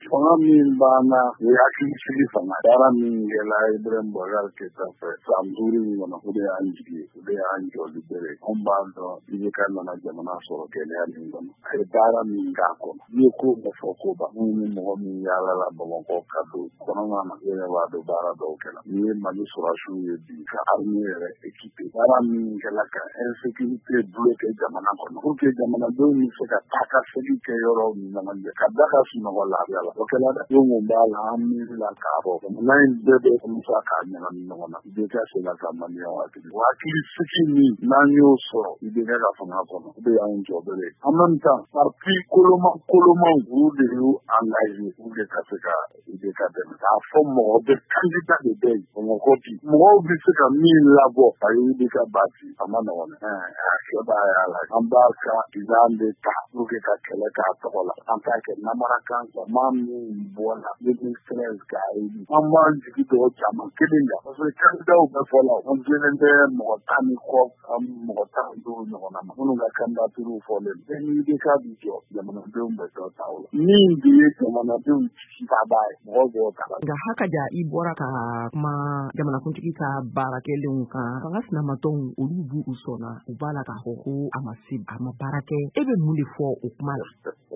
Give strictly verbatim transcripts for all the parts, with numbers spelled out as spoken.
fanga min b'ana o ye hakilisigi fanga baara min kɛla Ibrahim Boubacar Keïta fɛ san duuru in kɔnɔ o de y'an jigi ye o de y'an jɔli bere anw b'a dɔn I B K nana jamana sɔrɔ gɛlɛya min kɔnɔ a ye baara min k'a kɔnɔ n'i ye ko ɲɛfɔ ko ban n'u ni mɔgɔ min yaalala Bamakɔ ka don kɔnɔna na e yɛrɛ b'a dɔn baara dɔw kɛla n'i ye Mali sɔrɔdasiw ye bi ka armée yɛrɛ équipé baara min kɛla ka insécurité bloqué jamana kɔnɔ pour que jamanadenw bɛ se ka taa ka segin kɛ yɔrɔw ni ɲɔgɔn cɛ ka da ka sunɔgɔ lafiya la o kɛla dɛ don mun b'a la an miirila k'a fɔ jamana in bɛɛ bɛ commencer k'a ɲagami ɲɔgɔn na I B K sera ka maliyɛnw hakili o hakilisigi min n'an y'o sɔrɔ I B K ka fanga kɔnɔ o de y'anw jɔ bere en même temps parti koloman koloman olu de y'u engagé pour que ka se ka I B K dɛmɛ k'a fɔ mɔgɔ bɛ candidat de bɛ yen Bamakɔ bi mɔgɔw bɛ se ka min labɔ a ye I B K bati a ma nɔgɔn dɛ a kɛ b'a y'a la an b'a ka bilan de ta pour que ka kɛlɛ k'a tɔgɔ la an t'a kɛ namarakan maa min bɔra deux mille treize k'a ye an b'an jigi dɔw caman kelen kan parce que candidatw bɛɛ fɔla an jɛlen tɛ mɔgɔ tan ni kɔ an mɔgɔ tan ni duuru ɲɔgɔn na ma minnu ka candidaturu fɔlen bɛɛ ni I B K bi jɔ jamanadenw bɛ dɔ ta o la min de ye jamanadenw jigi ta b'a ye mɔgɔ b'o ta la. Nka hakaja I bɔra ka kuma jamanakuntigi ka baarakɛlenw kan fanga sinamatɔw olu b'u u sɔnna u b'a la k'a fɔ ko a ma se a ma baara kɛ e bɛ mun de fɔ o kuma la.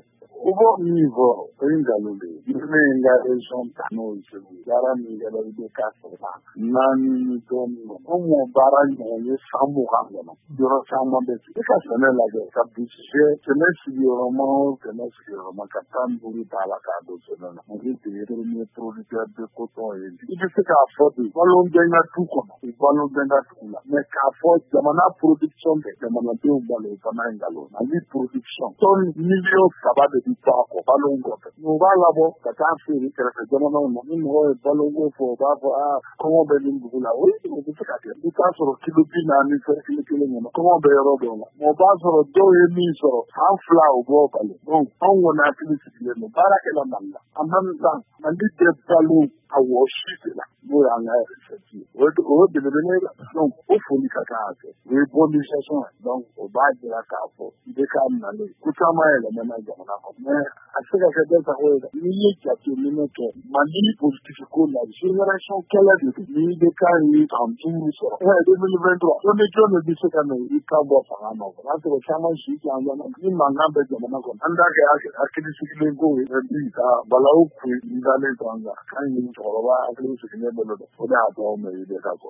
U b'o min fɔ o ye nkalon de ye ni ne ye n ka région ta n'o ye Segu baara min kɛra I B K sɔrɔla naani ni dɔɔnin ma anw m'o baara ɲɔgɔn ye san mugan kɔnɔ yɔrɔ caman bɛ i ka sɛnɛ lajɛ ka budget sɛnɛ sigiyɔrɔma o sɛnɛ sigiyɔrɔma ka tan ni duuru t'a la k'a don sɛnɛ na o ye premier producteur de coton ye i bɛ se k'a fɔ de balo bɛ n ka du kɔnɔ i balo bɛ n ka dugu la mais k'a fɔ jamana production bɛ jamanadenw balo o fana ye nkalon Mali production tonne miliyɔn saba de bi to a kɔ balo kɔfɛ u b'a labɔ ka taa feere kɛrɛfɛ jamanaw ma ni mɔgɔ ye balo ko fɔ u b'a fɔ aa kɔngɔ bɛ nin dugu la o ye o bɛ se ka kɛ i t'a sɔrɔ kilo bi naani fɛ kilo kelen kɔnɔ kɔngɔ bɛ yɔrɔ dɔw la o b'a sɔrɔ dɔw ye min sɔrɔ san fila o b'o balo donc anw kɔni hakili sigilen don baarakɛla Mali la en même temps Mali tɛ balo a wɔsi de la n'o y'an ka recette ye o ye belebele ye donc o foli ka kan ka kɛ o ye bon gestion ye donc o b'a jira k'a fɔ I B K nalen ko caman yɛlɛmana jamana kɔnɔ mais a se ka kɛ bɛɛ sago ye dɛ n'i ye jateminɛ kɛ Mali politique ko la génération kɛlɛ de don ni I B K ye san duuru sɔrɔ deux mille vingt-trois jɔn jɔn de bɛ se ka na i ka bɔ fanga nɔfɛ n'a sɔrɔ caman si janjana ni mankan bɛ jamana kɔnɔ an t'a kɛ hakili sigilen ko ye bi ka balawu kun dalen to an kan kan ɲini cɛkɔrɔba hakili sigilen bolo dɛ o de y'a to anw bɛ I B K kɔ